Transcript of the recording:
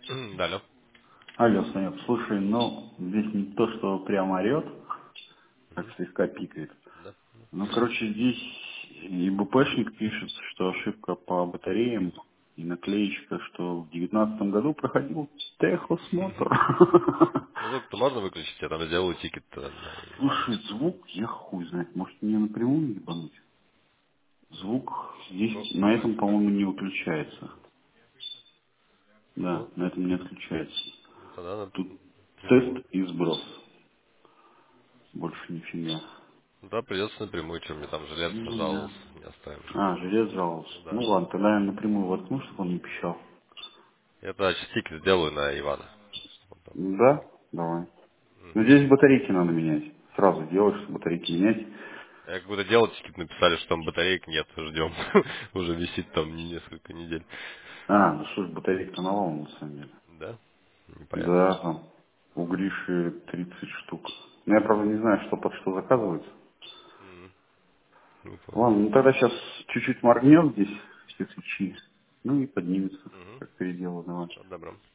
Да, алло. Алло, Санек, слушай, ну, здесь не то, что прямо орет, так слегка пикает. Да. Ну, короче, здесь и БПшник пишет, что ошибка по батареям, и наклеечка, что в 2019 году проходил техосмотр. Ну, звук-то можно выключить, я там сделаю тикет на Ивана. Слушай, звук, я хуй знает, может мне напрямую ебануть? Звук Ну, здесь на этом, по-моему, не выключается. Да, ну, на этом не отключается. тогда Тут напрямую. тест и сброс. Больше нифига. Ну, да, придется напрямую, чем мне там жилец Ну, да. жаловался, не оставим. А, желез жаловался. Ну Ну да. ладно, тогда я напрямую воткну, чтобы он не пищал. Я тогда сейчас тикет сделаю на Ивана. Чтоб он там. Да? Давай. Ну Мгм. здесь батарейки надо менять. Сразу делаешь, что батарейки менять. Я как будто делал тикет, написали, что там батареек нет, ждем. Уже висит там несколько недель. А, ну что ж, батарейка навалом на самом деле. Да? Непонятно. Да, там у Гриши 30 штук. Ну я правда не знаю, что под что заказывается. Мгм. Не понял. Ладно, ну тогда сейчас чуть-чуть моргнет здесь все свечи. Ну и поднимется. Угу. Как переделал, давай. Добро.